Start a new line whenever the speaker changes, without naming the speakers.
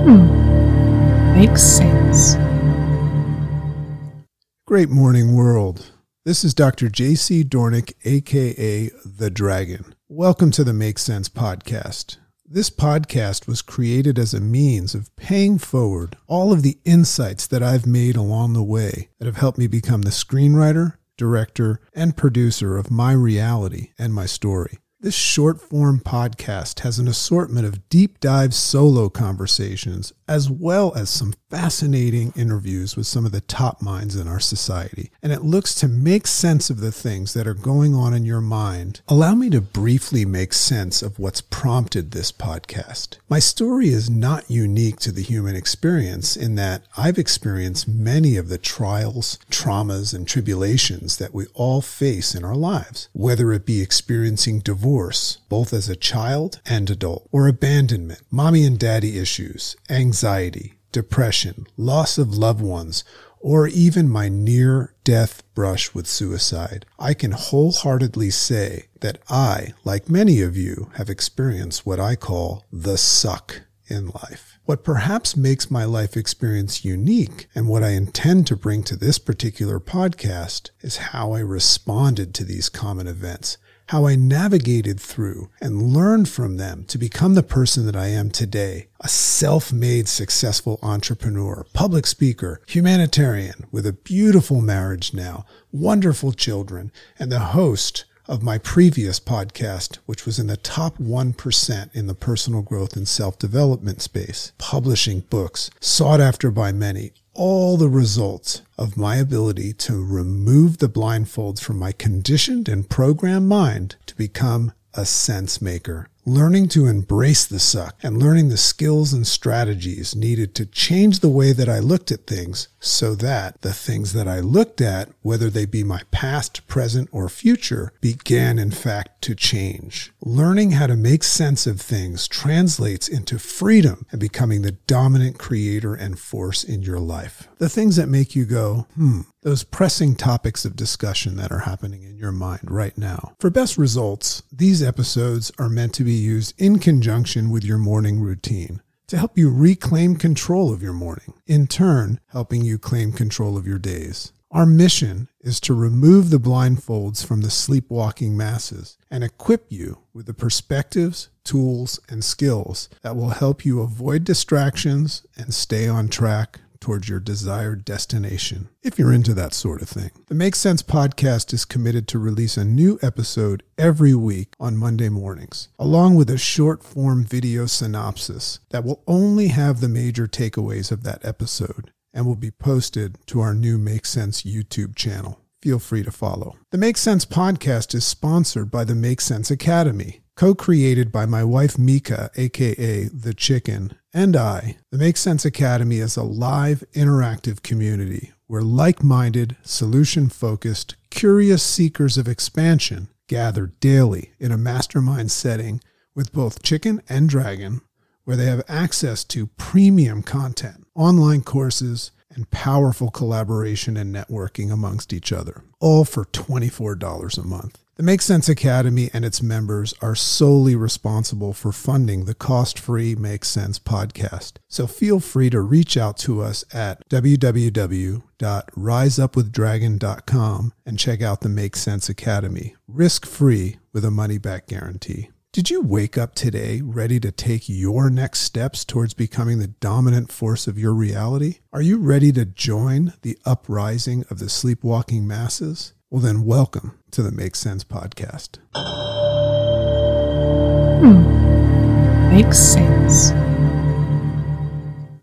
Makes sense.
Great morning, world. This is Dr. J.C. Dornick, a.k.a. The Dragon. Welcome to the Make Sense podcast. This podcast was created as a means of paying forward all of the insights that I've made along the way that have helped me become the screenwriter, director, and producer of my reality and my story. This short-form podcast has an assortment of deep-dive solo conversations, as well as some fascinating interviews with some of the top minds in our society. And it looks to make sense of the things that are going on in your mind. Allow me to briefly make sense of what's prompted this podcast. My story is not unique to the human experience in that I've experienced many of the trials, traumas, and tribulations that we all face in our lives, whether it be experiencing divorce, both as a child and adult, or abandonment, mommy and daddy issues, anxiety, depression, loss of loved ones, or even my near-death brush with suicide. I can wholeheartedly say that I, like many of you, have experienced what I call the suck in life. What perhaps makes my life experience unique, and what I intend to bring to this particular podcast, is how I responded to these common events, how I navigated through and learned from them to become the person that I am today, a self-made successful entrepreneur, public speaker, humanitarian with a beautiful marriage now, wonderful children, and the host of my previous podcast, which was in the top 1% in the personal growth and self-development space, publishing books sought after by many, all the results of my ability to remove the blindfolds from my conditioned and programmed mind to become a sense maker. Learning to embrace the suck and learning the skills and strategies needed to change the way that I looked at things so that the things that I looked at, whether they be my past, present, or future, began in fact to change. Learning how to make sense of things translates into freedom and becoming the dominant creator and force in your life. The things that make you go, those pressing topics of discussion that are happening in your mind right now. For best results, these episodes are meant to be used in conjunction with your morning routine to help you reclaim control of your morning, in turn, helping you claim control of your days. Our mission is to remove the blindfolds from the sleepwalking masses and equip you with the perspectives, tools, and skills that will help you avoid distractions and stay on track towards your desired destination, if you're into that sort of thing. The Make Sense podcast is committed to release a new episode every week on Monday mornings, along with a short-form video synopsis that will only have the major takeaways of that episode and will be posted to our new Make Sense YouTube channel. Feel free to follow. The Make Sense podcast is sponsored by the Make Sense Academy, co-created by my wife Mika, aka The Chicken, and I. The Make Sense Academy is a live, interactive community where like-minded, solution-focused, curious seekers of expansion gather daily in a mastermind setting with both Chicken and Dragon, where they have access to premium content, online courses, and powerful collaboration and networking amongst each other, all for $24 a month. The Make Sense Academy and its members are solely responsible for funding the cost-free Make Sense podcast. So feel free to reach out to us at www.riseupwithdragon.com and check out the Make Sense Academy, risk-free with a money-back guarantee. Did you wake up today ready to take your next steps towards becoming the dominant force of your reality? Are you ready to join the uprising of the sleepwalking masses? Well then, welcome to the Make Sense podcast.
Makes sense.